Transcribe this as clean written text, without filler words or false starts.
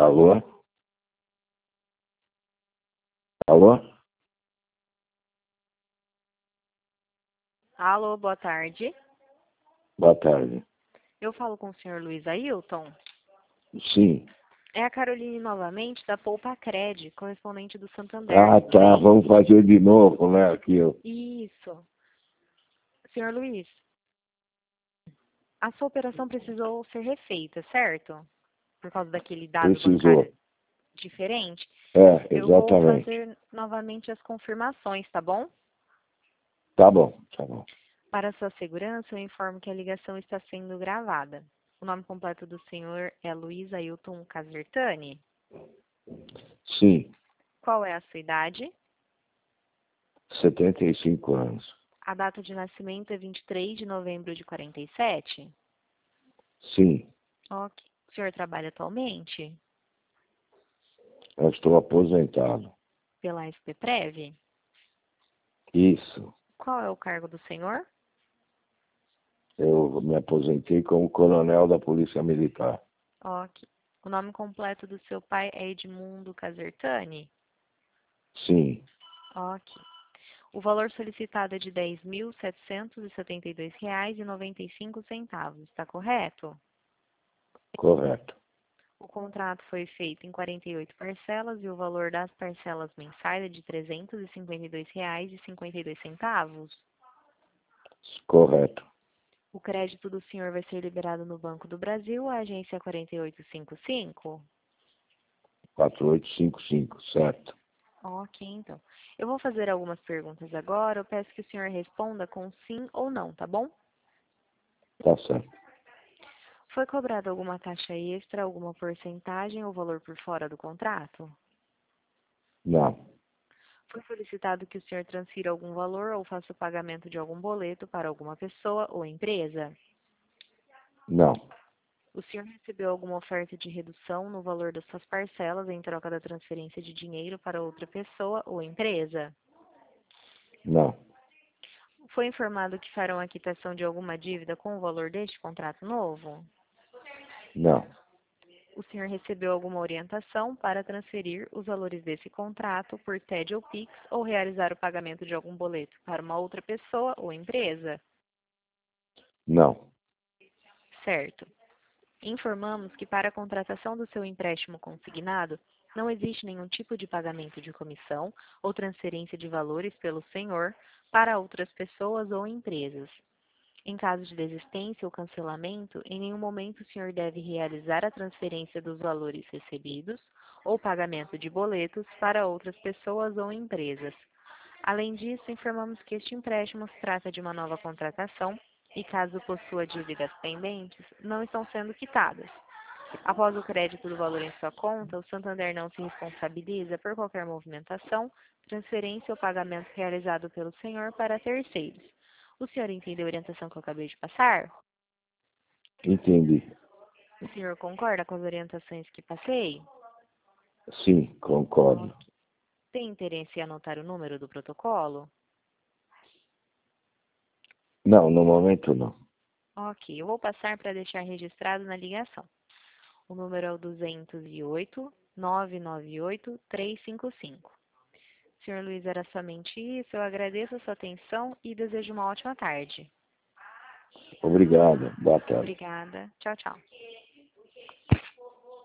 Alô? Alô? Alô, boa tarde. Boa tarde. Eu falo com o senhor Luiz Ailton. Sim. É a Caroline novamente, da Poupa Cred, correspondente do Santander. Ah, tudo tá. bem? Vamos fazer de novo, né? Aqui, ó. Isso. Senhor Luiz, a sua operação precisou ser refeita, certo? Por causa daquele dado bancário Precisou. diferente. É, Eu vou exatamente. fazer novamente as confirmações, tá bom? Tá bom, tá bom. Para sua segurança, eu informo que a ligação está sendo gravada. O nome completo do senhor é Luiz Ailton Casertani. Sim, Qual é a sua idade? 75 anos. A data de nascimento é 23 de novembro de 47? Sim, Ok. O senhor trabalha atualmente eu estou aposentado. pela SPPrev? Isso. Qual é o cargo do senhor? Eu me aposentei como coronel da Polícia Militar. Ok. O nome completo do seu pai é Edmundo Casertani? Sim, Ok. O valor solicitado é de R$ 10.772,95, está correto? correto. O contrato foi feito em 48 parcelas e o valor das parcelas mensais é de R$ 352,52. Correto. O crédito do senhor vai ser liberado no Banco do Brasil, a agência 4855? 4855, certo. Ok, então. Eu vou fazer algumas perguntas agora. Eu peço que o senhor responda com sim ou não, tá bom? Tá certo. Foi cobrada alguma taxa extra, alguma porcentagem ou valor por fora do contrato? Não, Foi solicitado que o senhor transfira algum valor ou faça o pagamento de algum boleto para alguma pessoa ou empresa? não, O senhor recebeu alguma oferta de redução no valor das suas parcelas em troca da transferência de dinheiro para outra pessoa ou empresa? não, Foi informado que farão a quitação de alguma dívida com o valor deste contrato novo? não, O senhor recebeu alguma orientação para transferir os valores desse contrato por TED ou Pix ou realizar o pagamento de algum boleto para uma outra pessoa ou empresa? não, Certo. Informamos que para a contratação do seu empréstimo consignado, não existe nenhum tipo de pagamento de comissão ou transferência de valores pelo senhor para outras pessoas ou empresas. Em caso de desistência ou cancelamento, em nenhum momento o senhor deve realizar a transferência dos valores recebidos ou pagamento de boletos para outras pessoas ou empresas. Além disso, informamos que este empréstimo se trata de uma nova contratação e, caso possua dívidas pendentes, não estão sendo quitadas. Após o crédito do valor em sua conta, o Santander não se responsabiliza por qualquer movimentação, transferência ou pagamento realizado pelo senhor para terceiros. O senhor entendeu a orientação que eu acabei de passar? entendi. O senhor concorda com as orientações que passei? Sim, concordo. Ok. Tem interesse em anotar o número do protocolo? Não, no momento não. Ok, eu vou passar para deixar registrado na ligação. O número é o 208-998-355. Senhor Luiz, era somente isso. Eu agradeço a sua atenção e desejo uma ótima tarde. Obrigado. Boa tarde. Obrigada. Tchau, tchau.